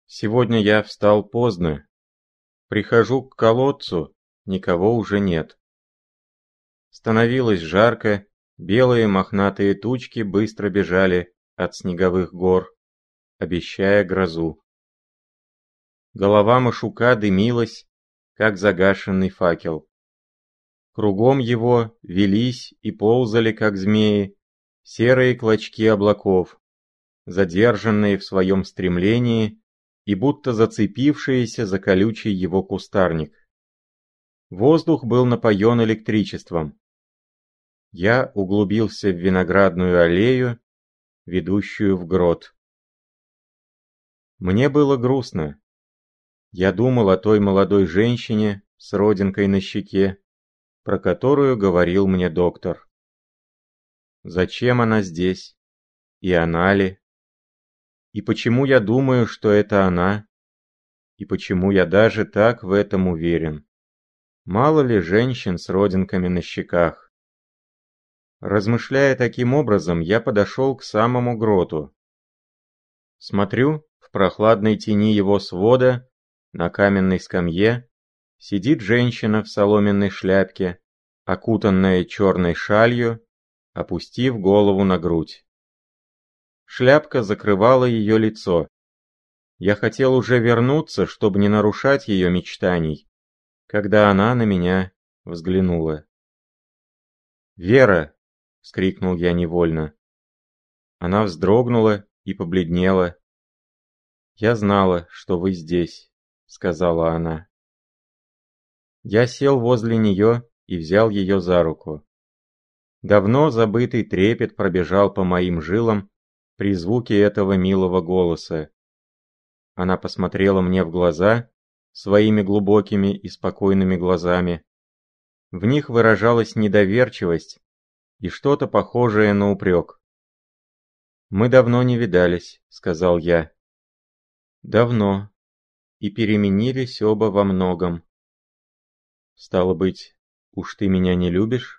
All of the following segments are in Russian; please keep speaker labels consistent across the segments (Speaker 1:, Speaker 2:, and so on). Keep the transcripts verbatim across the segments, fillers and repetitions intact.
Speaker 1: Сегодня я встал поздно. Прихожу к колодцу, никого уже нет. Становилось жарко, белые мохнатые тучки быстро бежали от снеговых гор, обещая грозу. Голова Машука дымилась, как загашенный факел. Кругом его велись и ползали, как змеи, серые клочки облаков, задержанные в своем стремлении и будто зацепившиеся за колючий его кустарник. Воздух был напоен электричеством. Я углубился в виноградную аллею, ведущую в грот. Мне было грустно. Я думал о той молодой женщине с родинкой на щеке, про которую говорил мне доктор. Зачем она здесь? И она ли? И почему я думаю, что это она? И почему я даже так в этом уверен? Мало ли женщин с родинками на щеках? Размышляя таким образом, я подошел к самому гроту. Смотрю, в прохладной тени его свода, на каменной скамье, сидит женщина в соломенной шляпке, окутанная черной шалью, опустив голову на грудь. Шляпка закрывала ее лицо. Я хотел уже вернуться, чтобы не нарушать ее мечтаний, когда она на меня взглянула. «Вера!» — вскрикнул я невольно. Она вздрогнула и побледнела. «Я знала, что вы здесь», — сказала она. Я сел возле нее и взял ее за руку. Давно забытый трепет пробежал по моим жилам при звуке этого милого голоса. Она посмотрела мне в глаза своими глубокими и спокойными глазами. В них выражалась недоверчивость и что-то похожее на упрек. «Мы давно не видались», — сказал я. «Давно. И переменились оба во многом». «Стало быть, уж ты меня не любишь?»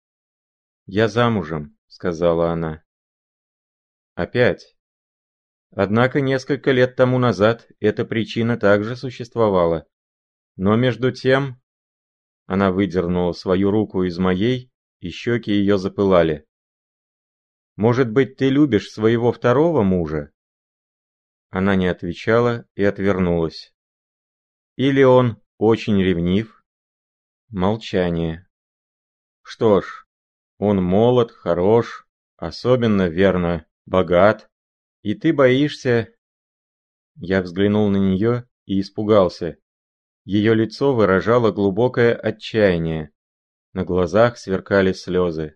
Speaker 1: «Я замужем», — сказала она. «Опять?» Однако несколько лет тому назад эта причина также существовала. Но между тем... Она выдернула свою руку из моей, и щеки ее запылали. «Может быть, ты любишь своего второго мужа?» Она не отвечала и отвернулась. «Или он очень ревнив?» Молчание. «Что ж, он молод, хорош, особенно, верно, богат, и ты боишься...» Я взглянул на нее и испугался. Ее лицо выражало глубокое отчаяние. На глазах сверкали слезы.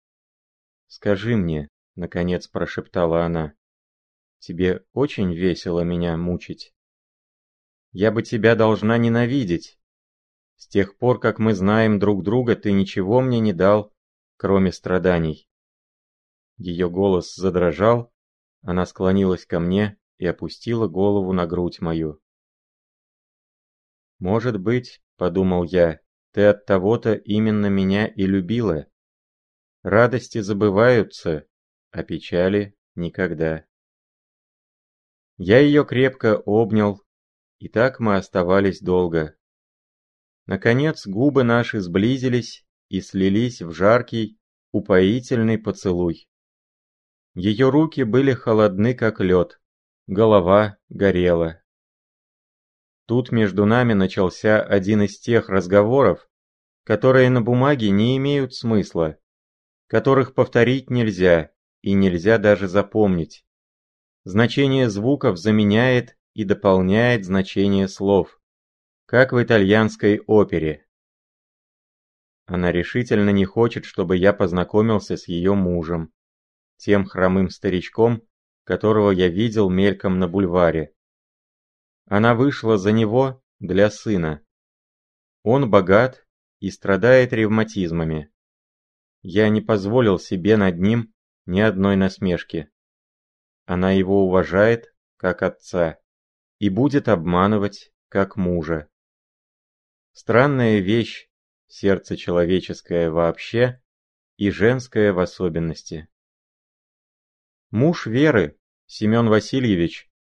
Speaker 1: «Скажи мне», — наконец прошептала она, — «тебе очень весело меня мучить? Я бы тебя должна ненавидеть. С тех пор, как мы знаем друг друга, ты ничего мне не дал, кроме страданий». Ее голос задрожал, она склонилась ко мне и опустила голову на грудь мою. «Может быть, — подумал я, — ты от того-то именно меня и любила. Радости забываются, а печали никогда». Я ее крепко обнял, и так мы оставались долго. Наконец губы наши сблизились и слились в жаркий, упоительный поцелуй. Ее руки были холодны, как лед, голова горела. Тут между нами начался один из тех разговоров, которые на бумаге не имеют смысла, которых повторить нельзя и нельзя даже запомнить. Значение звуков заменяет и дополняет значение слов, как в итальянской опере. Она решительно не хочет, чтобы я познакомился с ее мужем, тем хромым старичком, которого я видел мельком на бульваре. Она вышла за него для сына. Он богат и страдает ревматизмами. Я не позволил себе над ним ни одной насмешки. Она его уважает, как отца, и будет обманывать, как мужа. Странная вещь, сердце человеческое вообще и женское в особенности. Муж Веры, Семен Васильевич,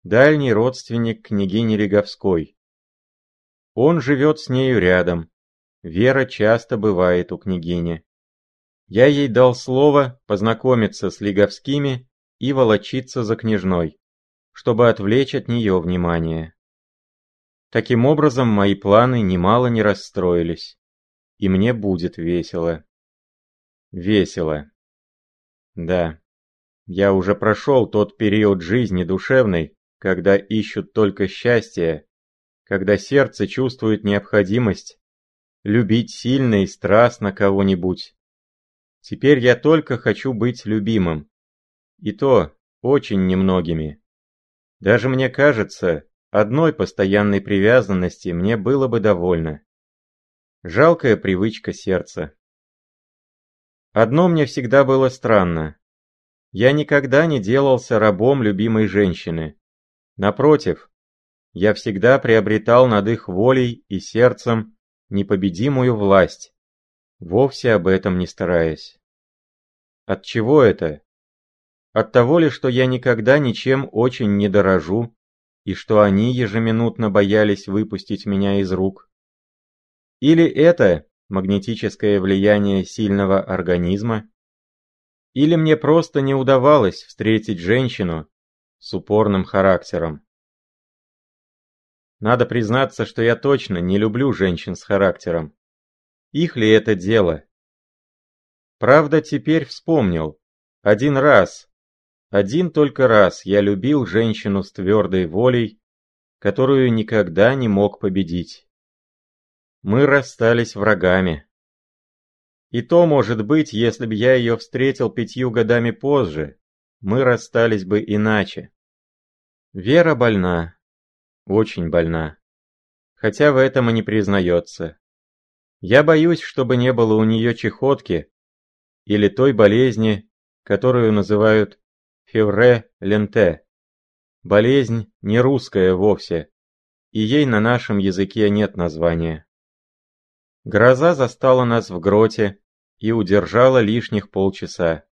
Speaker 1: дальний родственник княгини Лиговской. Он живет с нею рядом. Вера часто бывает у княгини. Я ей дал слово познакомиться с Лиговскими и волочиться за княжной, чтобы отвлечь от нее внимание. Таким образом, мои планы немало не расстроились, и мне будет весело. Весело. Да, я уже прошел тот период жизни душевной, когда ищут только счастье, когда сердце чувствует необходимость любить сильно и страстно кого-нибудь. Теперь я только хочу быть любимым. И то очень немногими. Даже мне кажется, одной постоянной привязанности мне было бы довольно. Жалкая привычка сердца. Одно мне всегда было странно. Я никогда не делался рабом любимой женщины. Напротив, я всегда приобретал над их волей и сердцем непобедимую власть, вовсе об этом не стараясь. От чего это? От того ли, что я никогда ничем очень не дорожу, и что они ежеминутно боялись выпустить меня из рук? Или это магнетическое влияние сильного организма? Или мне просто не удавалось встретить женщину с упорным характером? Надо признаться, что я точно не люблю женщин с характером. Их ли это дело? Правда, теперь вспомнил. Один раз, один только раз я любил женщину с твердой волей, которую никогда не мог победить. Мы расстались врагами. И то, может быть, если бы я ее встретил пятью годами позже, мы расстались бы иначе. Вера больна. Очень больна. Хотя в этом и не признается. Я боюсь, чтобы не было у нее чехотки или той болезни, которую называют февре-ленте. Болезнь не русская вовсе, и ей на нашем языке нет названия. Гроза застала нас в гроте и удержала лишних полчаса.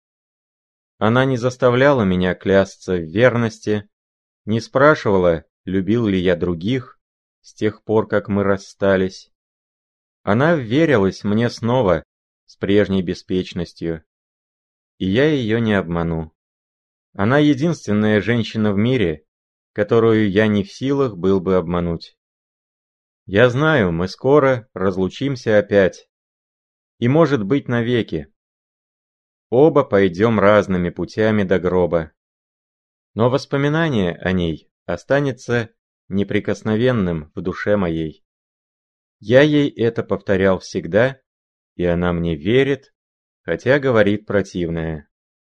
Speaker 1: Она не заставляла меня клясться в верности, не спрашивала, любил ли я других с тех пор, как мы расстались. Она вверилась мне снова с прежней беспечностью, и я ее не обману. Она единственная женщина в мире, которую я не в силах был бы обмануть. Я знаю, мы скоро разлучимся опять, и, может быть, навеки. Оба пойдем разными путями до гроба. Но воспоминание о ней останется неприкосновенным в душе моей. Я ей это повторял всегда, и она мне верит, хотя говорит противное.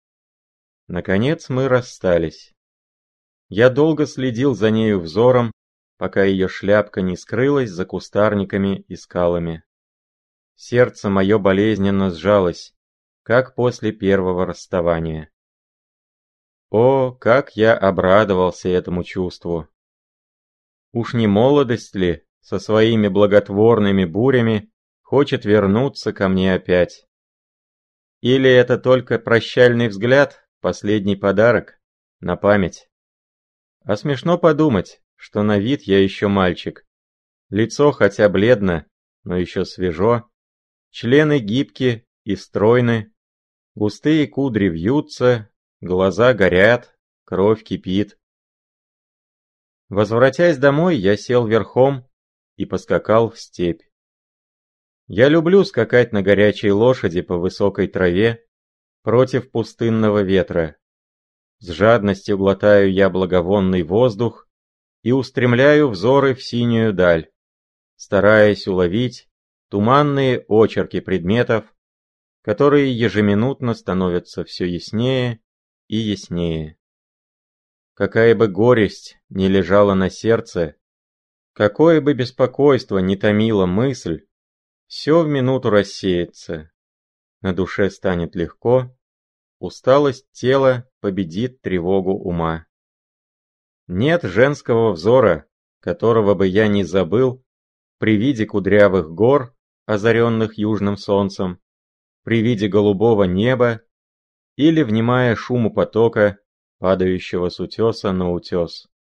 Speaker 1: Наконец мы расстались. Я долго следил за нею взором, пока ее шляпка не скрылась за кустарниками и скалами. Сердце мое болезненно сжалось, как после первого расставания. О, как я обрадовался этому чувству! Уж не молодость ли со своими благотворными бурями хочет вернуться ко мне опять? Или это только прощальный взгляд, последний подарок, на память? А смешно подумать, что на вид я еще мальчик. Лицо хотя бледно, но еще свежо, члены гибки и стройны, густые кудри вьются, глаза горят, кровь кипит. Возвратясь домой, я сел верхом и поскакал в степь. Я люблю скакать на горячей лошади по высокой траве против пустынного ветра. С жадностью глотаю я благовонный воздух и устремляю взоры в синюю даль, стараясь уловить туманные очерки предметов, которые ежеминутно становятся все яснее и яснее. Какая бы горесть ни лежала на сердце, какое бы беспокойство ни томила мысль, все в минуту рассеется, на душе станет легко, усталость тела победит тревогу ума. Нет женского взора, которого бы я не забыл при виде кудрявых гор, озаренных южным солнцем, при виде голубого неба или внимая шуму потока, падающего с утеса на утес.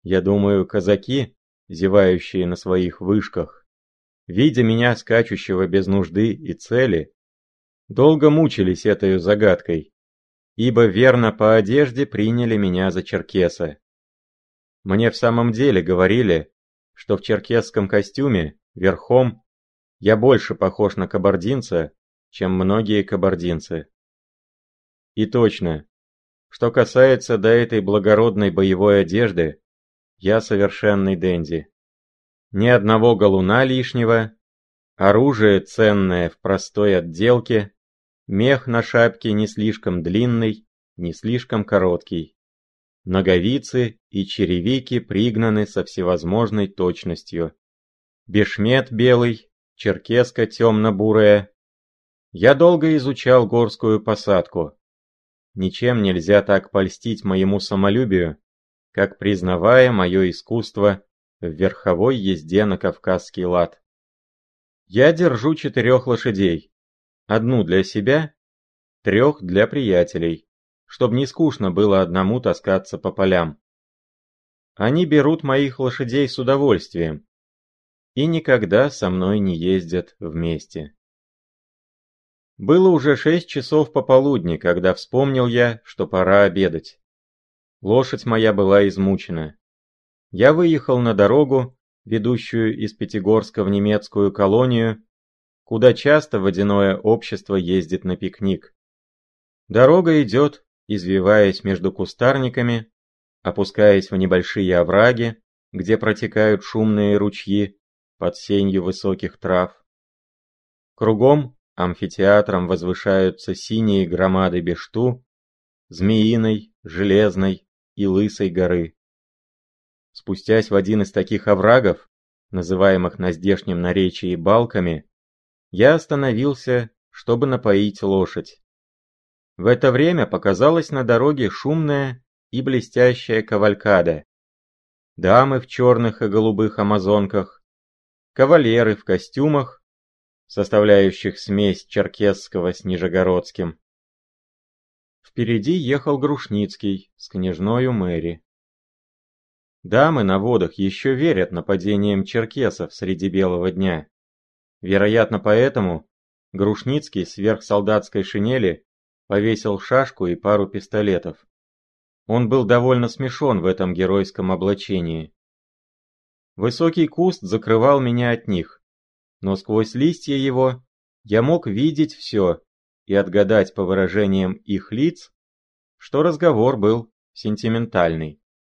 Speaker 1: Я думаю, казаки, зевающие на своих вышках, видя меня скачущего без нужды и цели, долго мучились этой загадкой, ибо верно по одежде приняли меня за черкеса. Мне в самом деле говорили, что в черкесском костюме, верхом, я больше похож на кабардинца, чем многие кабардинцы. И точно, что касается до этой благородной боевой одежды, я совершенный денди. Ни одного галуна лишнего, оружие ценное в простой отделке, мех на шапке не слишком длинный, не слишком короткий. Ноговицы и черевики пригнаны со всевозможной точностью. Бешмет белый, черкеска темно-бурая. Я долго изучал горскую посадку. Ничем нельзя так польстить моему самолюбию, как признавая мое искусство в верховой езде на кавказский лад. Я держу четырех лошадей, одну для себя, трех для приятелей, чтобы не скучно было одному таскаться по полям. Они берут моих лошадей с удовольствием и никогда со мной не ездят вместе. Было уже шесть часов пополудни, когда вспомнил я, что пора обедать. Лошадь моя была измучена. Я выехал на дорогу, ведущую из Пятигорска в немецкую колонию, куда часто водяное общество ездит на пикник. Дорога идет, извиваясь между кустарниками, опускаясь в небольшие овраги, где протекают шумные ручьи под сенью высоких трав. Кругом амфитеатром возвышаются синие громады Бешту, Змеиной, Железной и Лысой горы. Спустясь в один из таких оврагов, называемых на здешнем наречии балками, я остановился, чтобы напоить лошадь. В это время показалась на дороге шумная и блестящая кавалькада. Дамы в черных и голубых амазонках, кавалеры в костюмах, составляющих смесь черкесского с нижегородским. Впереди ехал Грушницкий с княжною Мэри. Дамы на водах еще верят нападениям черкесов среди белого дня. Вероятно, поэтому Грушницкий сверх солдатской шинели повесил шашку и пару пистолетов. Он был довольно смешон в этом геройском облачении. Высокий куст закрывал меня от них, но сквозь листья его я мог видеть все и отгадать по выражениям их лиц, что разговор был сентиментальный.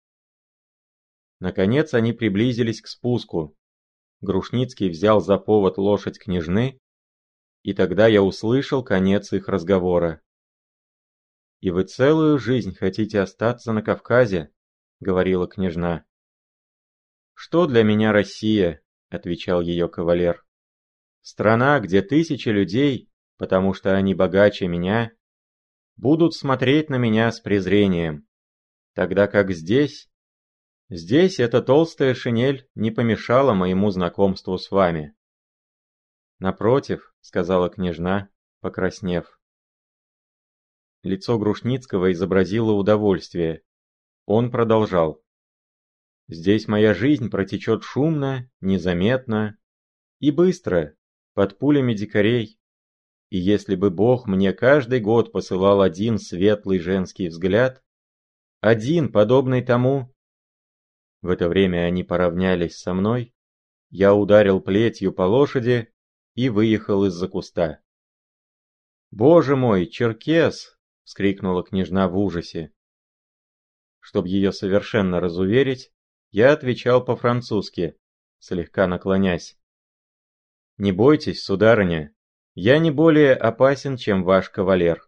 Speaker 1: Наконец они приблизились к спуску. Грушницкий взял за повод лошадь княжны, и тогда я услышал конец их разговора. «И вы целую жизнь хотите остаться на Кавказе?» — говорила княжна. «Что для меня Россия?» — отвечал ее кавалер. «Страна, где тысячи людей, потому что они богаче меня, будут смотреть на меня с презрением, тогда как здесь... Здесь эта толстая шинель не помешала моему знакомству с вами». «Напротив», — сказала княжна, покраснев. Лицо Грушницкого изобразило удовольствие. Он продолжал. «Здесь моя жизнь протечет шумно, незаметно и быстро, под пулями дикарей. И если бы Бог мне каждый год посылал один светлый женский взгляд, один, подобный тому...» В это время они поравнялись со мной, я ударил плетью по лошади и выехал из-за куста. «Боже мой, черкес!» — вскрикнула княжна в ужасе. Чтоб ее совершенно разуверить, я отвечал по-французски, слегка наклонясь. «Не бойтесь, сударыня, я не более опасен, чем ваш кавалер».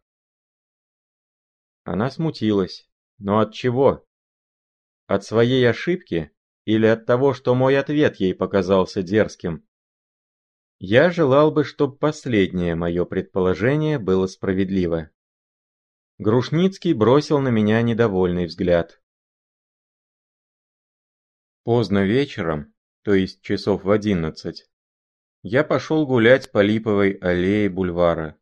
Speaker 1: Она смутилась. Но от чего? От своей ошибки или от того, что мой ответ ей показался дерзким? Я желал бы, чтобы последнее мое предположение было справедливо. Грушницкий бросил на меня недовольный взгляд. Поздно вечером, то есть часов в одиннадцать, я пошел гулять по Липовой аллее бульвара.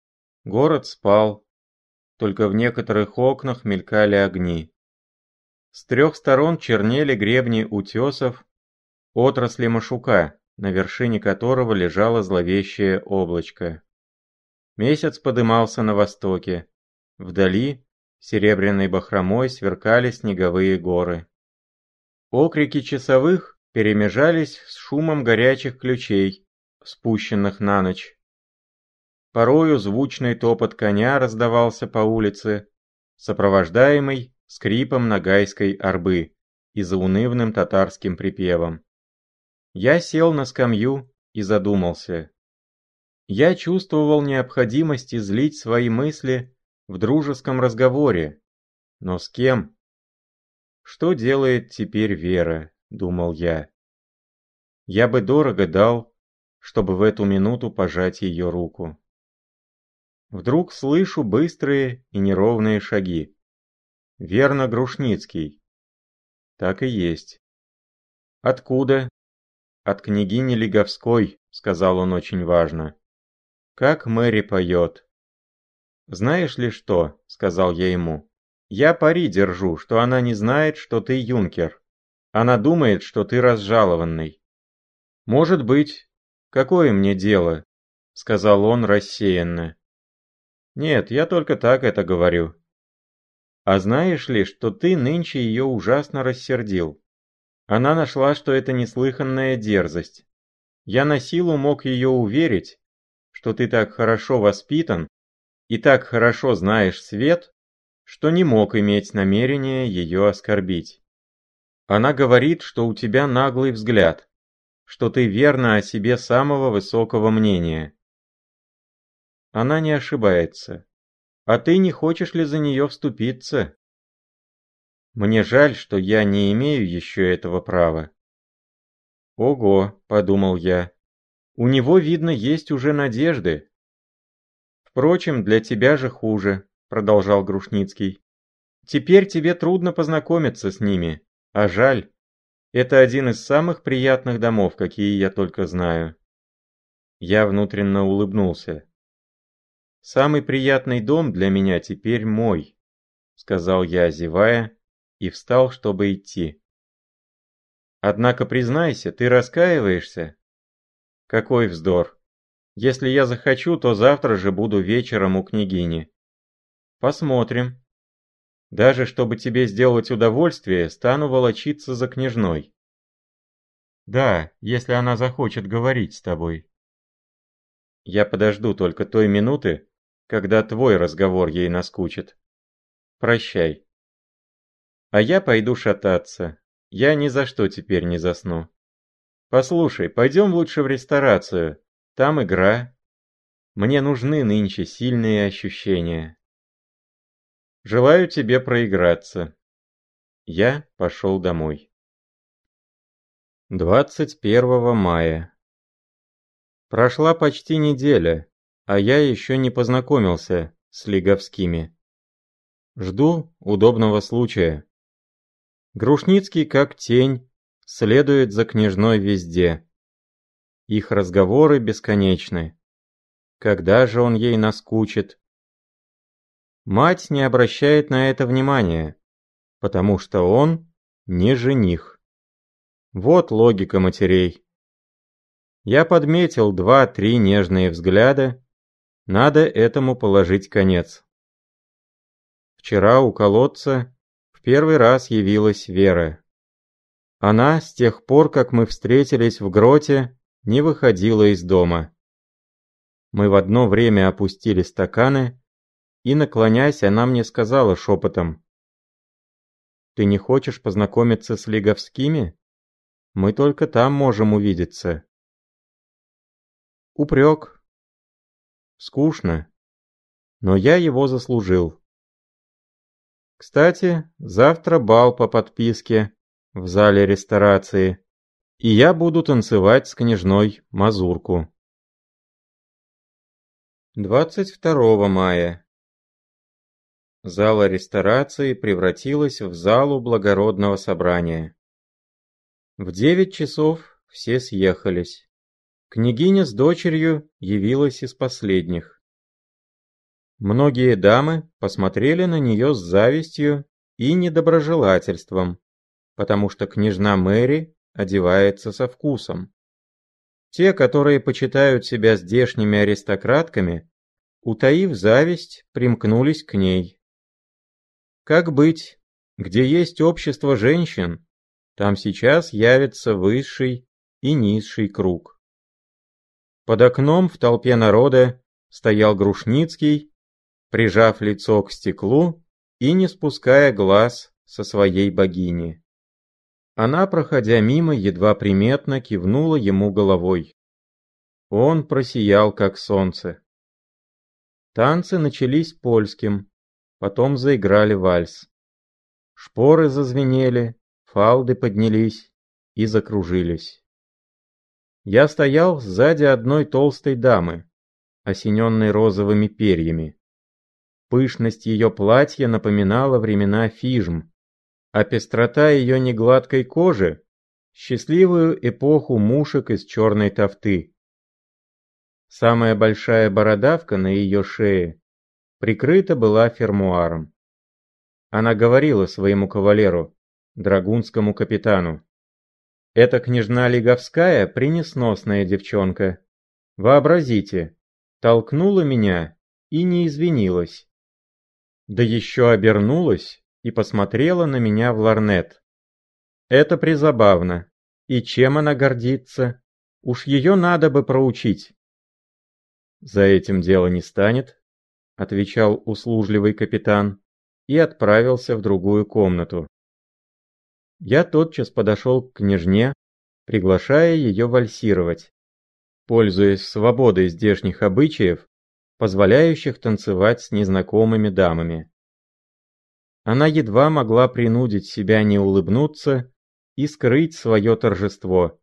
Speaker 1: Город спал, только в некоторых окнах мелькали огни. С трех сторон чернели гребни утесов, отрасли Машука, на вершине которого лежало зловещее облачко. Месяц подымался на востоке. Вдали серебряной бахромой сверкали снеговые горы. Окрики часовых перемежались с шумом горячих ключей, спущенных на ночь. Порою звучный топот коня раздавался по улице, сопровождаемый скрипом нагайской арбы и заунывным татарским припевом. Я сел на скамью и задумался. Я чувствовал необходимость излить свои мысли в дружеском разговоре. Но с кем? Что делает теперь Вера, думал я. Я бы дорого дал, чтобы в эту минуту пожать ее руку. Вдруг слышу быстрые и неровные шаги. Верно, Грушницкий. Так и есть. Откуда? От княгини Лиговской, сказал он очень важно. Как Мэри поет. Знаешь ли что, сказал я ему. Я пари держу, что она не знает, что ты юнкер. Она думает, что ты разжалованный. Может быть. Какое мне дело? Сказал он рассеянно. Нет, я только так это говорю. А знаешь ли, что ты нынче ее ужасно рассердил? Она нашла, что это неслыханная дерзость. Я на силу мог ее уверить, что ты так хорошо воспитан и так хорошо знаешь свет, что не мог иметь намерения ее оскорбить. Она говорит, что у тебя наглый взгляд, что ты верно о себе самого высокого мнения. Она не ошибается. А ты не хочешь ли за нее вступиться? Мне жаль, что я не имею еще этого права. Ого, подумал я, у него, видно, есть уже надежды. Впрочем, для тебя же хуже, продолжал Грушницкий. Теперь тебе трудно познакомиться с ними, а жаль. Это один из самых приятных домов, какие я только знаю. Я внутренно улыбнулся. «Самый приятный дом для меня теперь мой», — сказал я, зевая, и встал, чтобы идти. «Однако, признайся, ты раскаиваешься?» «Какой вздор! Если я захочу, то завтра же буду вечером у княгини». «Посмотрим. Даже чтобы тебе сделать удовольствие, стану волочиться за княжной». «Да, если она захочет говорить с тобой». «Я подожду только той минуты, когда твой разговор ей наскучит. Прощай. А я пойду шататься. Я ни за что теперь не засну. Послушай, пойдем лучше в ресторацию. Там игра. Мне нужны нынче сильные ощущения. Желаю тебе проиграться». Я пошел домой. двадцать первого мая. Прошла почти неделя, а я еще не познакомился с Лиговскими. Жду удобного случая. Грушницкий, как тень, следует за княжной везде. Их разговоры бесконечны. Когда же он ей наскучит? Мать не обращает на это внимания, потому что он не жених. Вот логика матерей. Я подметил два-три нежные взгляда, надо этому положить конец. Вчера у колодца в первый раз явилась Вера. Она, с тех пор, как мы встретились в гроте, не выходила из дома. Мы в одно время опустили стаканы, и, наклонясь, она мне сказала шепотом: «Ты не хочешь познакомиться с Лиговскими? Мы только там можем увидеться». Упрек. Скучно. Но я его заслужил. Кстати, завтра бал по подписке в зале ресторации, и я буду танцевать с княжной мазурку. двадцать второго мая. Зала ресторации превратилась в залу благородного собрания. В девять часов все съехались. Княгиня с дочерью явилась из последних. Многие дамы посмотрели на нее с завистью и недоброжелательством, потому что княжна Мэри одевается со вкусом. Те, которые почитают себя здешними аристократками, утаив зависть, примкнулись к ней. Как быть, где есть общество женщин, там сейчас явится высший и низший круг. Под окном в толпе народа стоял Грушницкий, прижав лицо к стеклу и не спуская глаз со своей богини. Она, проходя мимо, едва приметно кивнула ему головой. Он просиял, как солнце. Танцы начались польским, потом заиграли вальс. Шпоры зазвенели, фалды поднялись и закружились. Я стоял сзади одной толстой дамы, осененной розовыми перьями. Пышность ее платья напоминала времена фижм, а пестрота ее негладкой кожи — счастливую эпоху мушек из черной тафты. Самая большая бородавка на ее шее прикрыта была фермуаром. Она говорила своему кавалеру, драгунскому капитану: «Эта княжна Лиговская пресносная девчонка. Вообразите, толкнула меня и не извинилась. Да еще обернулась и посмотрела на меня в лорнет. Это призабавно. И чем она гордится? Уж ее надо бы проучить». «За этим дело не станет», — отвечал услужливый капитан и отправился в другую комнату. Я тотчас подошел к княжне, приглашая ее вальсировать, пользуясь свободой здешних обычаев, позволяющих танцевать с незнакомыми дамами. Она едва могла принудить себя не улыбнуться и скрыть свое торжество.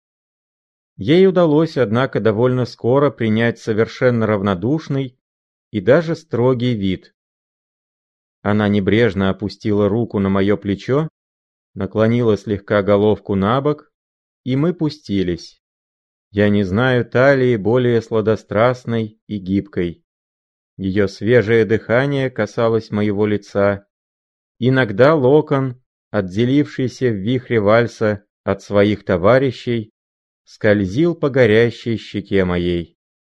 Speaker 1: Ей удалось, однако, довольно скоро принять совершенно равнодушный и даже строгий вид. Она небрежно опустила руку на мое плечо, наклонила слегка головку на бок, и мы пустились. Я не знаю талии более сладострастной и гибкой. Ее свежее дыхание касалось моего лица. Иногда локон, отделившийся в вихре вальса от своих товарищей, скользил по горящей щеке моей.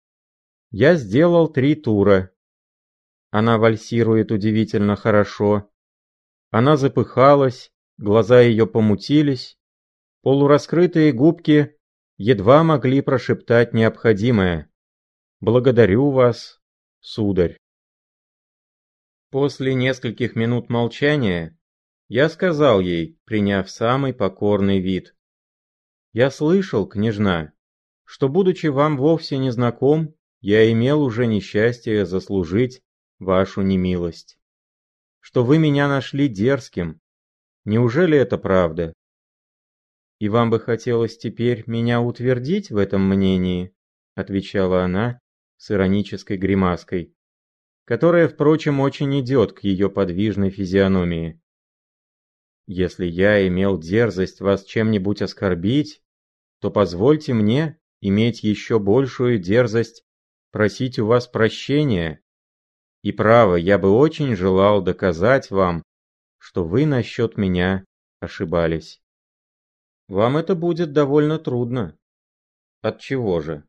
Speaker 1: Я сделал три тура. Она вальсирует удивительно хорошо. Она запыхалась, глаза ее помутились, полураскрытые губки едва могли прошептать необходимое: «Благодарю вас, сударь». После нескольких минут молчания я сказал ей, приняв самый покорный вид: «Я слышал, княжна, что, будучи вам вовсе не знаком, я имел уже несчастье заслужить вашу немилость. Что вы меня нашли дерзким. Неужели это правда? И вам бы хотелось теперь меня утвердить в этом мнении?» — отвечала она с иронической гримаской, которая, впрочем, очень идет к ее подвижной физиономии. «Если я имел дерзость вас чем-нибудь оскорбить, то позвольте мне иметь еще большую дерзость просить у вас прощения. И право, я бы очень желал доказать вам, что вы насчет меня ошибались. Вам это будет довольно трудно. От чего же?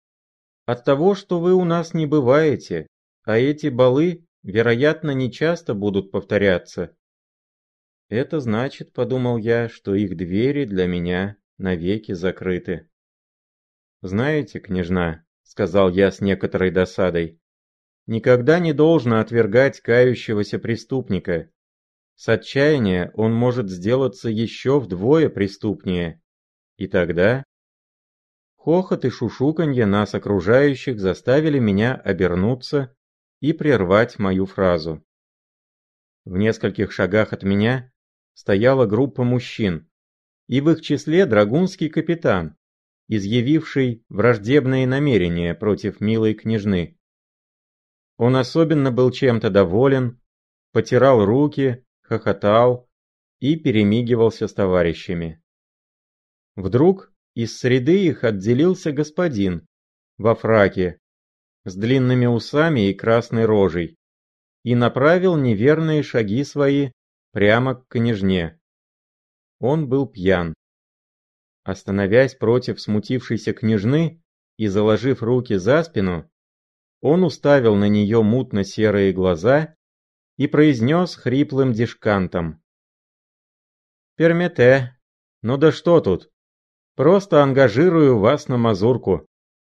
Speaker 1: От того, что вы у нас не бываете, а эти балы, вероятно, нечасто будут повторяться. Это значит, подумал я, что их двери для меня навеки закрыты. «Знаете, княжна, — сказал я с некоторой досадой, — никогда не должно отвергать кающегося преступника. С отчаяния он может сделаться еще вдвое преступнее. И тогда...» Хохот и шушуканье нас окружающих заставили меня обернуться и прервать мою фразу. В нескольких шагах от меня стояла группа мужчин, и в их числе драгунский капитан, изъявивший враждебные намерения против милой княжны. Он особенно был чем-то доволен, потирал руки, хохотал и перемигивался с товарищами. Вдруг из среды их отделился господин во фраке, с длинными усами и красной рожей, и направил неверные шаги свои прямо к княжне. Он был пьян. Остановясь против смутившейся княжны и заложив руки за спину, он уставил на нее мутно-серые глаза и произнес хриплым дишкантом: «Пермете, ну да что тут? Просто ангажирую вас на мазурку».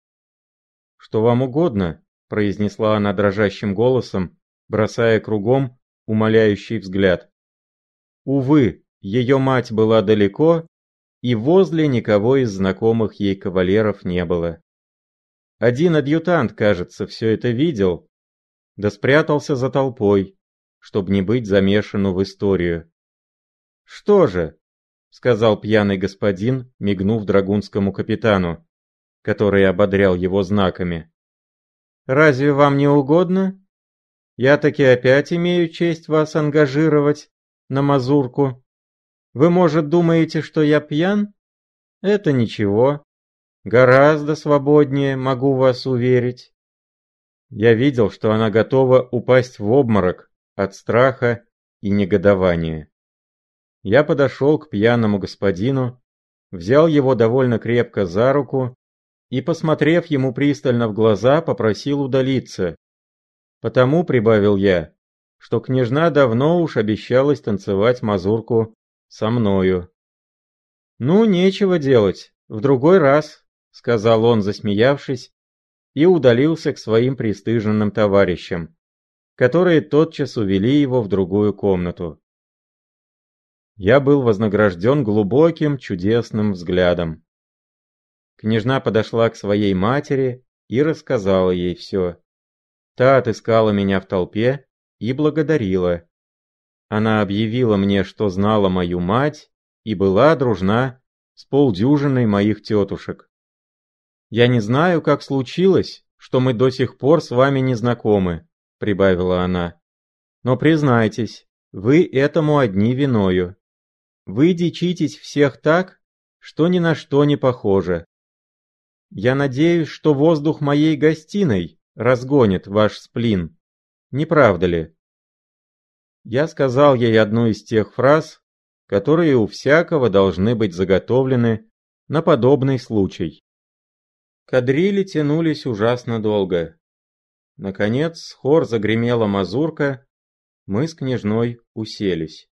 Speaker 1: «Что вам угодно», — произнесла она дрожащим голосом, бросая кругом умоляющий взгляд. Увы, ее мать была далеко, и возле никого из знакомых ей кавалеров не было. Один адъютант, кажется, все это видел, да спрятался за толпой, чтобы не быть замешану в историю. «Что же?» — сказал пьяный господин, мигнув драгунскому капитану, который ободрял его знаками. «Разве вам не угодно? Я таки опять имею честь вас ангажировать на мазурку. Вы, может, думаете, что я пьян? Это ничего. Гораздо свободнее, могу вас уверить». Я видел, что она готова упасть в обморок от страха и негодования. Я подошел к пьяному господину, взял его довольно крепко за руку и, посмотрев ему пристально в глаза, попросил удалиться. Потому, прибавил я, что княжна давно уж обещалась танцевать мазурку со мною. «Ну, нечего делать, в другой раз», — сказал он, засмеявшись, и удалился к своим пристыженным товарищам, которые тотчас увели его в другую комнату. Я был вознагражден глубоким, чудесным взглядом. Княжна подошла к своей матери и рассказала ей все. Та отыскала меня в толпе и благодарила. Она объявила мне, что знала мою мать и была дружна с полдюжиной моих тетушек. «Я не знаю, как случилось, что мы до сих пор с вами не знакомы», — прибавила она. «Но признайтесь, вы этому одни виною. Вы дичитесь всех так, что ни на что не похоже. Я надеюсь, что воздух моей гостиной разгонит ваш сплин. Не правда ли?» Я сказал ей одну из тех фраз, которые у всякого должны быть заготовлены на подобный случай. Кадрили тянулись ужасно долго. Наконец, хор загремела мазурка, мы с княжной уселись.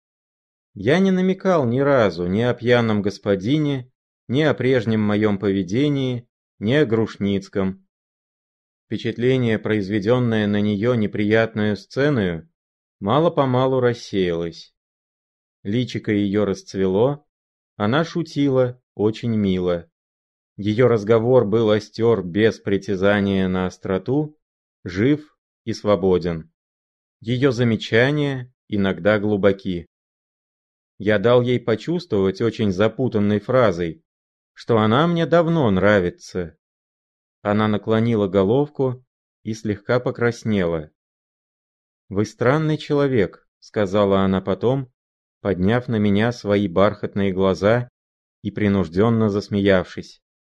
Speaker 1: Я не намекал ни разу ни о пьяном господине, ни о прежнем моем поведении, ни о Грушницком. Впечатление, произведенное на нее неприятную сценую, мало-помалу рассеялось. Личико ее расцвело, она шутила очень мило. Ее разговор был остер без притязания на остроту, жив и свободен. Ее замечания иногда глубоки. Я дал ей почувствовать очень запутанной фразой, что она мне давно нравится. Она наклонила головку и слегка покраснела. «Вы странный человек», — сказала она потом, подняв на меня свои бархатные глаза и принужденно засмеявшись.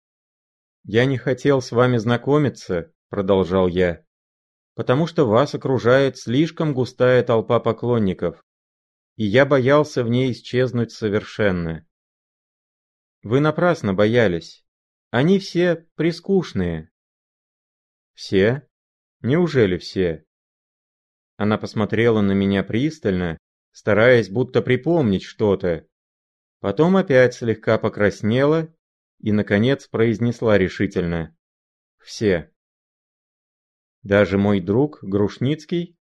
Speaker 1: «Я не хотел с вами знакомиться», — продолжал я, «потому что вас окружает слишком густая толпа поклонников, и я боялся в ней исчезнуть совершенно». «Вы напрасно боялись. Они все прискучные». «Все? Неужели все?» Она посмотрела на меня пристально, стараясь будто припомнить что-то. Потом опять слегка покраснела и, наконец, произнесла решительно: «Все». «Даже мой друг Грушницкий?»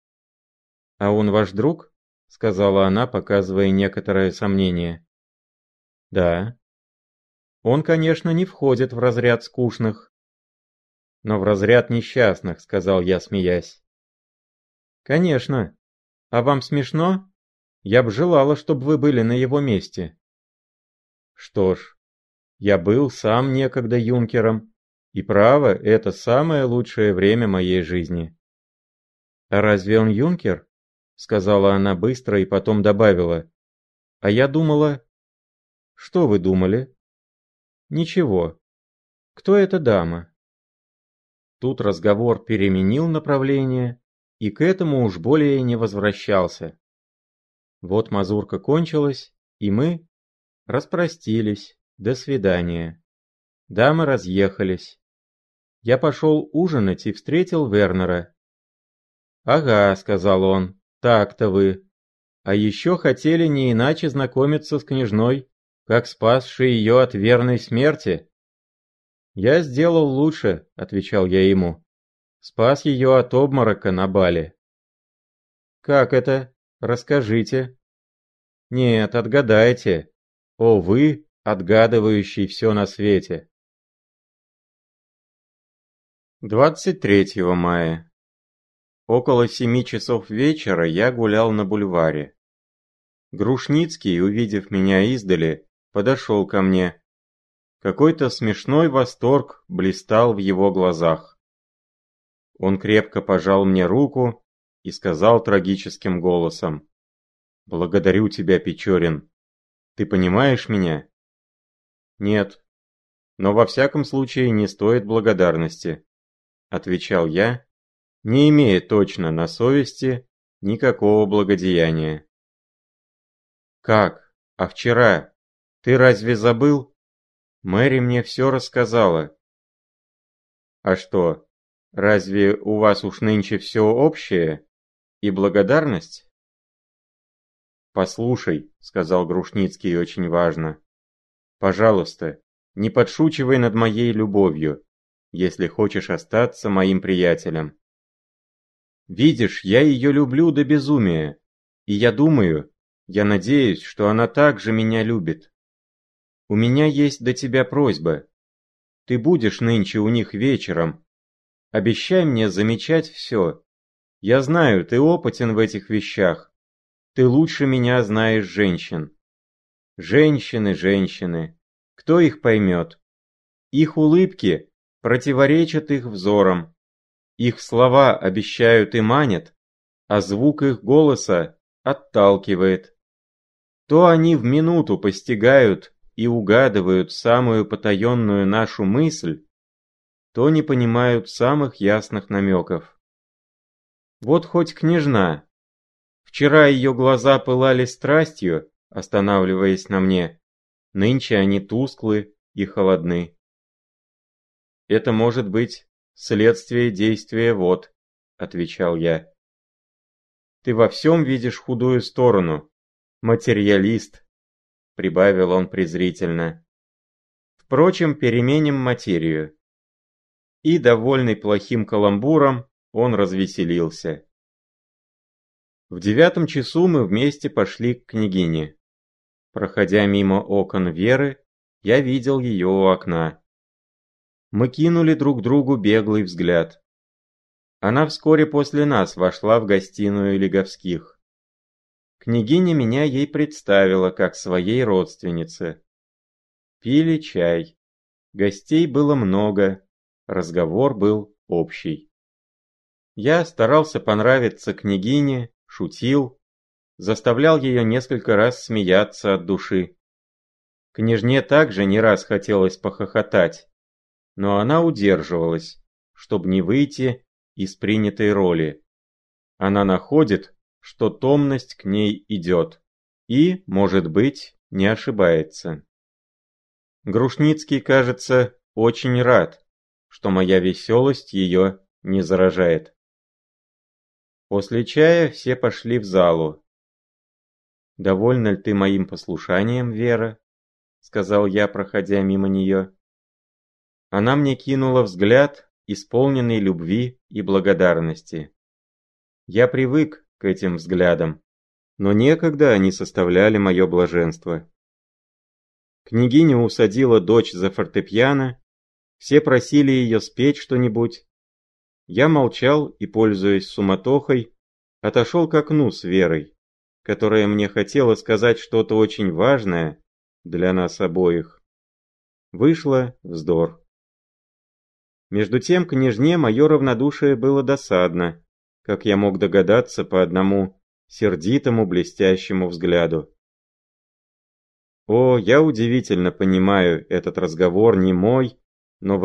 Speaker 1: «А он ваш друг?» — сказала она, показывая некоторое сомнение. «Да». «Он, конечно, не входит в разряд скучных». «Но в разряд несчастных», — сказал я, смеясь. «Конечно. А вам смешно? Я б желала, чтобы вы были на его месте». «Что ж, я был сам некогда юнкером, и право, это самое лучшее время моей жизни». «А разве он юнкер?» — сказала она быстро и потом добавила. «А я думала...» «Что вы думали?» «Ничего. Кто эта дама?» Тут разговор переменил направление и к этому уж более не возвращался. Вот мазурка кончилась, и мы распростились. До свидания. Дамы разъехались. Я пошел ужинать и встретил Вернера. «Ага», — сказал он, — «так-то вы. А еще хотели не иначе знакомиться с княжной, как спасшей ее от верной смерти». «Я сделал лучше», — отвечал я ему. «Спас ее от обморока на бале». «Как это? Расскажите». «Нет, отгадайте. О, вы, отгадывающий все на свете». двадцать третьего мая. Около семи часов вечера я гулял на бульваре. Грушницкий, увидев меня издали, подошел ко мне. Какой-то смешной восторг блистал в его глазах. Он крепко пожал мне руку и сказал трагическим голосом: «Благодарю тебя, Печорин. Ты понимаешь меня?» «Нет, но во всяком случае не стоит благодарности», — отвечал я, не имея точно на совести никакого благодеяния. «Как? А вчера? Ты разве забыл? Мэри мне все рассказала». «А что, разве у вас уж нынче все общее? И благодарность?» «Послушай», — сказал Грушницкий очень важно, — «пожалуйста, не подшучивай над моей любовью, если хочешь остаться моим приятелем. Видишь, я ее люблю до безумия, и я думаю, я надеюсь, что она также меня любит. У меня есть до тебя просьба. Ты будешь нынче у них вечером. Обещай мне замечать все. Я знаю, ты опытен в этих вещах. Ты лучше меня знаешь женщин. Женщины, женщины. Кто их поймет? Их улыбки противоречат их взорам. Их слова обещают и манят, а звук их голоса отталкивает. То они в минуту постигают и угадывают самую потаенную нашу мысль, то не понимают самых ясных намеков. Вот хоть княжна. Вчера ее глаза пылали страстью, останавливаясь на мне. Нынче они тусклы и холодны. «Это может быть следствие действия вод», — отвечал я. «Ты во всем видишь худую сторону. Материалист», — прибавил он презрительно. «Впрочем, переменим материю». И, довольный плохим каламбуром, он развеселился. В девятом часу мы вместе пошли к княгине. Проходя мимо окон Веры, я видел ее у окна. Мы кинули друг другу беглый взгляд. Она вскоре после нас вошла в гостиную Лиговских. Княгиня меня ей представила как своей родственнице. Пили чай. Гостей было много, разговор был общий. Я старался понравиться княгине, шутил, заставлял ее несколько раз смеяться от души. Княжне также не раз хотелось похохотать, но она удерживалась, чтобы не выйти из принятой роли. Она находит, что томность к ней идет, и, может быть, не ошибается. Грушницкий, кажется, очень рад, что моя веселость ее не заражает. После чая все пошли в залу. «Довольна ли ты моим послушанием, Вера?» — сказал я, проходя мимо нее. Она мне кинула взгляд, исполненный любви и благодарности. Я привык к этим взглядам, но некогда они составляли мое блаженство. Княгиня усадила дочь за фортепиано, все просили ее спеть что-нибудь. Я молчал и, пользуясь суматохой, отошел к окну с Верой, которая мне хотела сказать что-то очень важное для нас обоих. Вышло вздор. Между тем княжне мое равнодушие было досадно, как я мог догадаться по одному сердитому блестящему взгляду. О, я удивительно понимаю этот разговор немой, но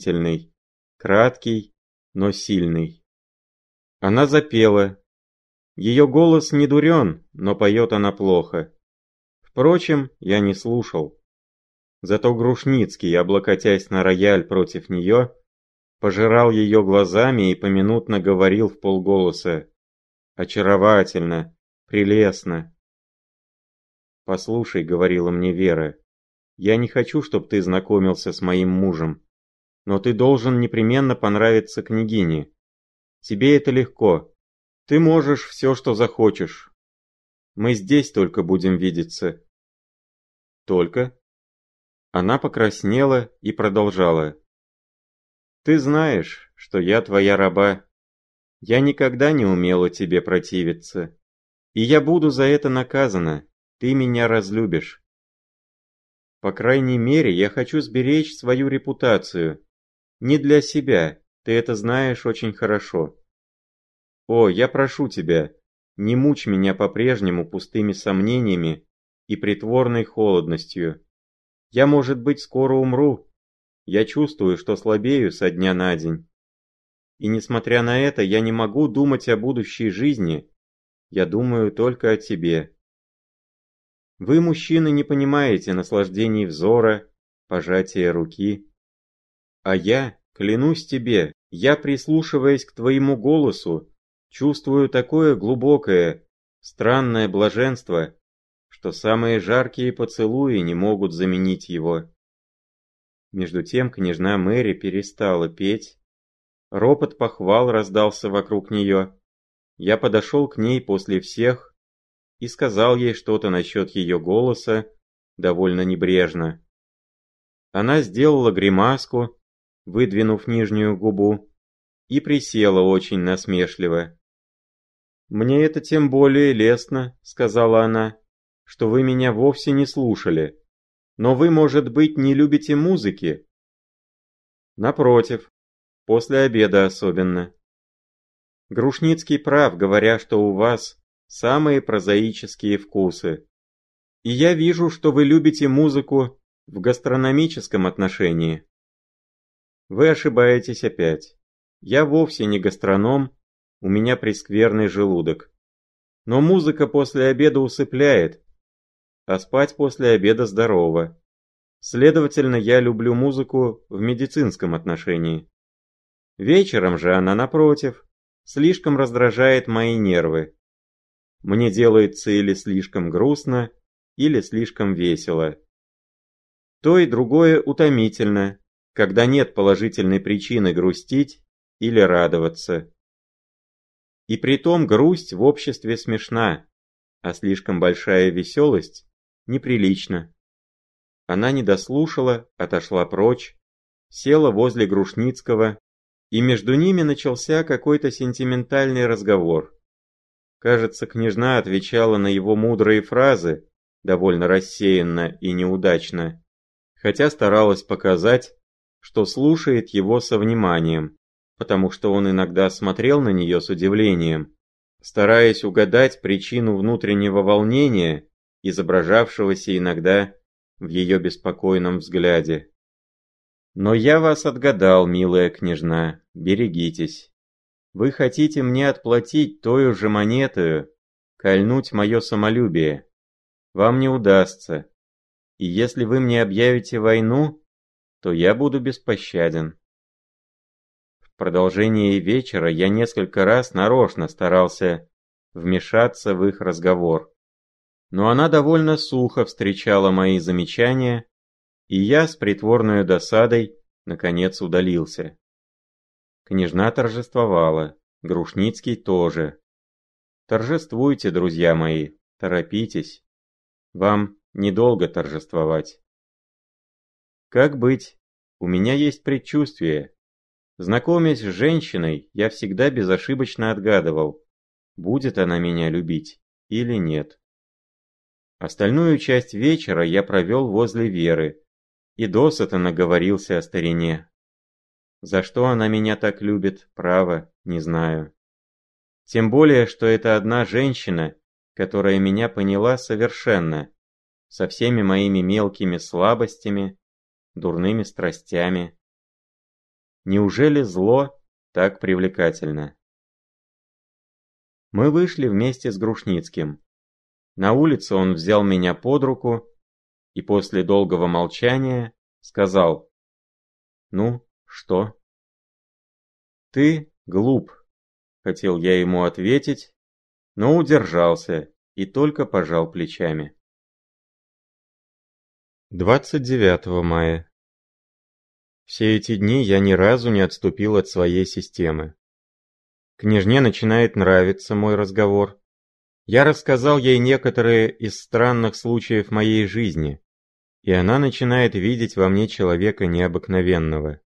Speaker 1: выразительный, краткий, но сильный. Она запела. Ее голос не дурен, но поет она плохо. Впрочем, я не слушал. Зато Грушницкий, облокотясь на рояль против нее, пожирал ее глазами и поминутно говорил вполголоса: «Очаровательно, прелестно». «Послушай», — говорила мне Вера, — «я не хочу, чтобы ты знакомился с моим мужем, но ты должен непременно понравиться княгине. Тебе это легко. Ты можешь все, что захочешь. Мы здесь только будем видеться». «Только?» Она покраснела и продолжала: «Ты знаешь, что я твоя раба. Я никогда не умела тебе противиться. И я буду за это наказана. Ты меня разлюбишь. По крайней мере, я хочу сберечь свою репутацию. Не для себя, ты это знаешь очень хорошо. О, я прошу тебя, не мучь меня по-прежнему пустыми сомнениями и притворной холодностью. Я, может быть, скоро умру. Я чувствую, что слабею со дня на день. И несмотря на это, я не могу думать о будущей жизни. Я думаю только о тебе. Вы, мужчины, не понимаете наслаждений взора, пожатия руки. А я, клянусь тебе, я, прислушиваясь к твоему голосу, чувствую такое глубокое, странное блаженство, что самые жаркие поцелуи не могут заменить его. Между тем княжна Мэри перестала петь. Ропот похвал раздался вокруг нее. Я подошел к ней после всех и сказал ей что-то насчет ее голоса, довольно небрежно. Она сделала гримаску, выдвинув нижнюю губу, и присела очень насмешливо. «Мне это тем более лестно», — сказала она, — «что вы меня вовсе не слушали. Но вы, может быть, не любите музыки?» «Напротив, после обеда особенно. Грушницкий прав, говоря, что у вас самые прозаические вкусы. И я вижу, что вы любите музыку в гастрономическом отношении. Вы ошибаетесь опять. Я вовсе не гастроном, у меня прескверный желудок. Но музыка после обеда усыпляет, а спать после обеда здорово. Следовательно, я люблю музыку в медицинском отношении. Вечером же она, напротив, слишком раздражает мои нервы. Мне делается или слишком грустно, или слишком весело. То и другое утомительно, когда нет положительной причины грустить или радоваться. И притом грусть в обществе смешна, а слишком большая веселость неприлична. Она не дослушала, отошла прочь, села возле Грушницкого, и между ними начался какой-то сентиментальный разговор. Кажется, княжна отвечала на его мудрые фразы, довольно рассеянно и неудачно, хотя старалась показать, что слушает его со вниманием, потому что он иногда смотрел на нее с удивлением, стараясь угадать причину внутреннего волнения, изображавшегося иногда в ее беспокойном взгляде. «Но я вас отгадал, милая княжна, берегитесь. Вы хотите мне отплатить тою же монетою, кольнуть мое самолюбие. Вам не удастся. И если вы мне объявите войну, то я буду беспощаден». В продолжении вечера я несколько раз нарочно старался вмешаться в их разговор. Но она довольно сухо встречала мои замечания, и я с притворной досадой наконец удалился. Княжна торжествовала, Грушницкий тоже. Торжествуйте, друзья мои, торопитесь. Вам недолго торжествовать. Как быть? У меня есть предчувствие. Знакомясь с женщиной, я всегда безошибочно отгадывал, будет она меня любить или нет. Остальную часть вечера я провел возле Веры и досыта наговорился о старине. За что она меня так любит, право, не знаю. Тем более, что это одна женщина, которая меня поняла совершенно, со всеми моими мелкими слабостями, дурными страстями. Неужели зло так привлекательно? Мы вышли вместе с Грушницким. На улице он взял меня под руку и после долгого молчания сказал: «Ну, что?» «Ты глуп», — хотел я ему ответить, но удержался и только пожал плечами. двадцать девятого мая. Все эти дни я ни разу не отступил от своей системы. Княжне начинает нравиться мой разговор. Я рассказал ей некоторые из странных случаев моей жизни, и она начинает видеть во мне человека необыкновенного.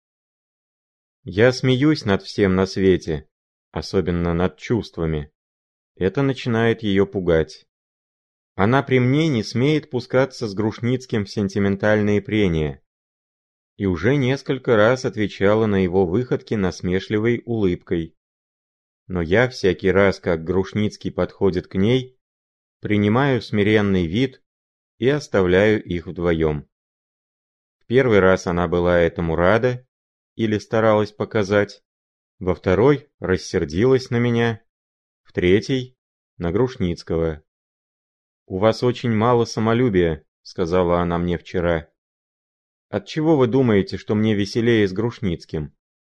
Speaker 1: Я смеюсь над всем на свете, особенно над чувствами. Это начинает ее пугать. Она при мне не смеет пускаться с Грушницким в сентиментальные прения, и уже несколько раз отвечала на его выходки насмешливой улыбкой. Но я всякий раз, как Грушницкий подходит к ней, принимаю смиренный вид и оставляю их вдвоем. В первый раз она была этому рада или старалась показать, во второй рассердилась на меня, в третий — на Грушницкого. «У вас очень мало самолюбия», — сказала она мне вчера. «Отчего вы думаете, что мне веселее с Грушницким?»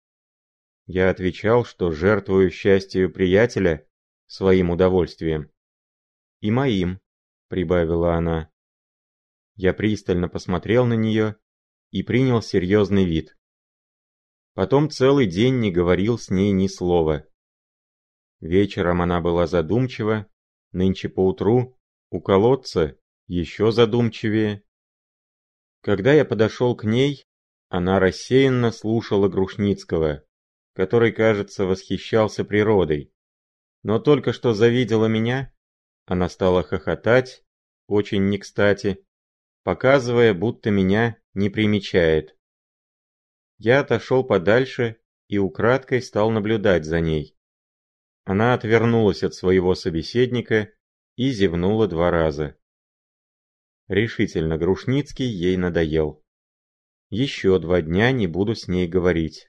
Speaker 1: Я отвечал, что жертвую счастью приятеля своим удовольствием. «И моим», — прибавила она. Я пристально посмотрел на нее и принял серьезный вид. Потом целый день не говорил с ней ни слова. Вечером она была задумчива, нынче поутру у колодца еще задумчивее. Когда я подошел к ней, она рассеянно слушала Грушницкого, который, кажется, восхищался природой. Но только что завидела меня, она стала хохотать, очень не кстати, показывая, будто меня не примечает. Я отошел подальше и украдкой стал наблюдать за ней. Она отвернулась от своего собеседника и зевнула два раза. Решительно Грушницкий ей надоел. Еще два дня не буду с ней говорить.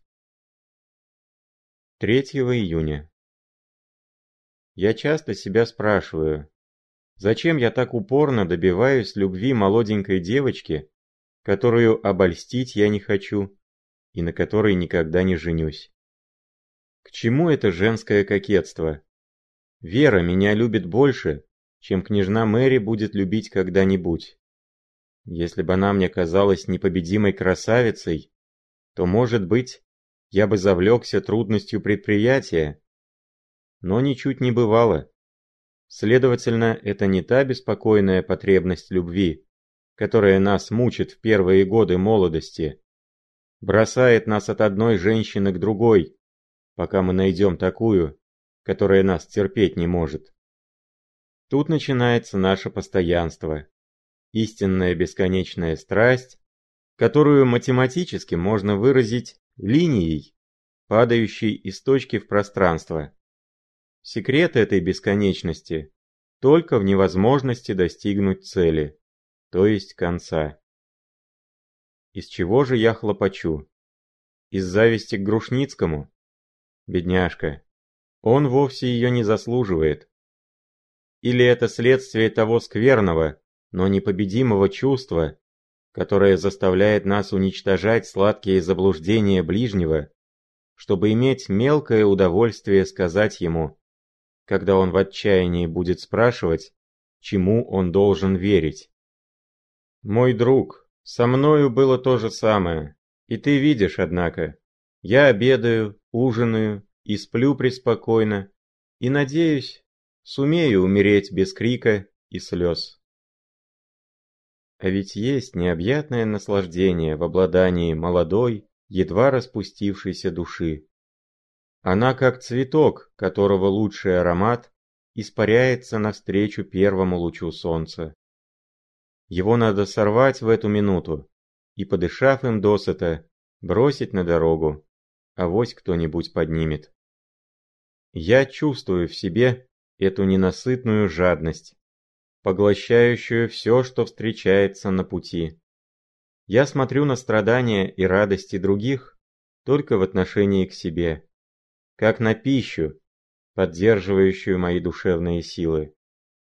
Speaker 1: третьего июня. Я часто себя спрашиваю, зачем я так упорно добиваюсь любви молоденькой девочки, которую обольстить я не хочу и на которой никогда не женюсь. К чему это женское кокетство? Вера меня любит больше, чем княжна Мэри будет любить когда-нибудь. Если бы она мне казалась непобедимой красавицей, то, может быть, я бы завлекся трудностью предприятия. Но ничуть не бывало. Следовательно, это не та беспокойная потребность любви, которая нас мучит в первые годы молодости, бросает нас от одной женщины к другой, пока мы найдем такую, которая нас терпеть не может. Тут начинается наше постоянство, истинная бесконечная страсть, которую математически можно выразить линией, падающей из точки в пространство. Секрет этой бесконечности только в невозможности достигнуть цели, то есть конца. Из чего же я хлопочу? Из зависти к Грушницкому? Бедняжка, он вовсе ее не заслуживает. Или это следствие того скверного, но непобедимого чувства, которое заставляет нас уничтожать сладкие заблуждения ближнего, чтобы иметь мелкое удовольствие сказать ему, когда он в отчаянии будет спрашивать, чему он должен верить. Мой друг, со мною было то же самое, и ты видишь, однако, я обедаю, ужинаю и сплю преспокойно, и, надеюсь, сумею умереть без крика и слез. А ведь есть необъятное наслаждение в обладании молодой, едва распустившейся души. Она как цветок, которого лучший аромат испаряется навстречу первому лучу солнца. Его надо сорвать в эту минуту и, подышав им досыта, бросить на дорогу, авось кто-нибудь поднимет. Я чувствую в себе эту ненасытную жадность, поглощающую все, что встречается на пути. Я смотрю на страдания и радости других только в отношении к себе, как на пищу, поддерживающую мои душевные силы.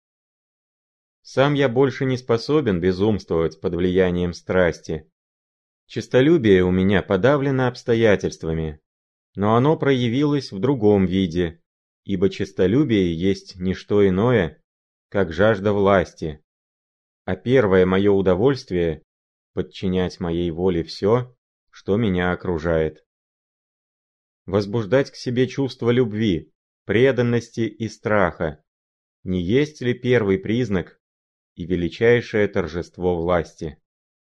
Speaker 1: Сам я больше не способен безумствовать под влиянием страсти. Честолюбие у меня подавлено обстоятельствами, но оно проявилось в другом виде, ибо честолюбие есть не что иное, как жажда власти, а первое мое удовольствие – подчинять моей воле все, что меня окружает. Возбуждать к себе чувство любви, преданности и страха – не есть ли первый признак и величайшее торжество власти?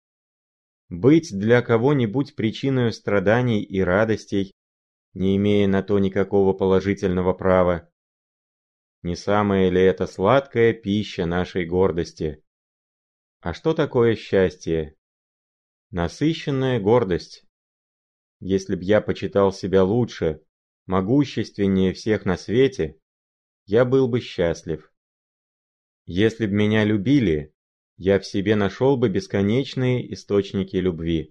Speaker 1: Быть для кого-нибудь причиной страданий и радостей, не имея на то никакого положительного права, не самая ли это сладкая пища нашей гордости? А что такое счастье? Насыщенная гордость. Если б я почитал себя лучше, могущественнее всех на свете, я был бы счастлив. Если б меня любили, я в себе нашел бы бесконечные источники любви.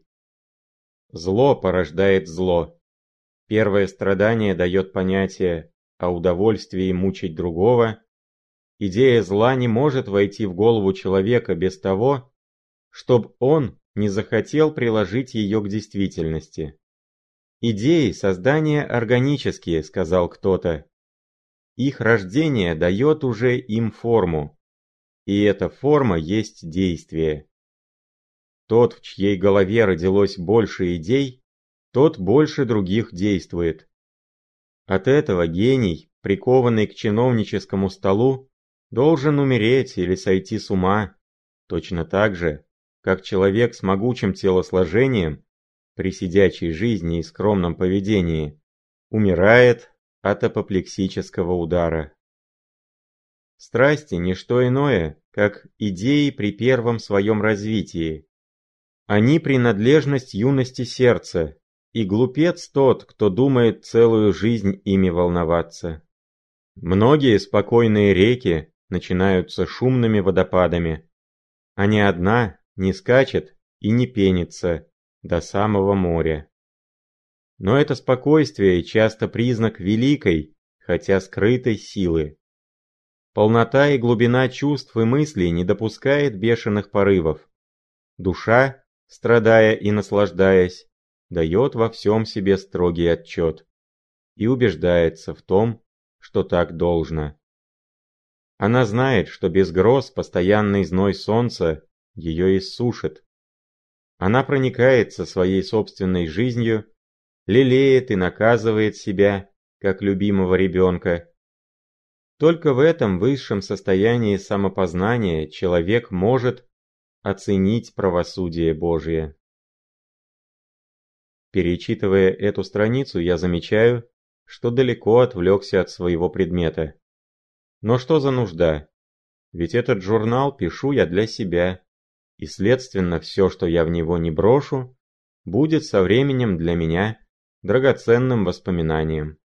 Speaker 1: Зло порождает зло. Первое страдание дает понятие о удовольствии мучить другого. Идея зла не может войти в голову человека без того, чтобы он не захотел приложить ее к действительности. «Идеи создания органические», — сказал кто-то. Их рождение дает уже им форму, и эта форма есть действие. Тот, в чьей голове родилось больше идей, тот больше других действует. От этого гений, прикованный к чиновническому столу, должен умереть или сойти с ума, точно так же, как человек с могучим телосложением, при сидячей жизни и скромном поведении, умирает от апоплексического удара. Страсти – не что иное, как идеи при первом своем развитии. Они – принадлежность юности сердца, и глупец тот, кто думает целую жизнь ими волноваться. Многие спокойные реки начинаются шумными водопадами, а ни одна не скачет и не пенится до самого моря. Но это спокойствие часто признак великой, хотя скрытой силы. Полнота и глубина чувств и мыслей не допускает бешеных порывов. Душа, страдая и наслаждаясь, дает во всем себе строгий отчет и убеждается в том, что так должно. Она знает, что без гроз постоянный зной солнца ее иссушит. Она проникается своей собственной жизнью, лелеет и наказывает себя, как любимого ребенка. Только в этом высшем состоянии самопознания человек может оценить правосудие Божие. Перечитывая эту страницу, я замечаю, что далеко отвлекся от своего предмета. Но что за нужда? Ведь этот журнал пишу я для себя, и следственно все, что я в него не брошу, будет со временем для меня драгоценным воспоминанием.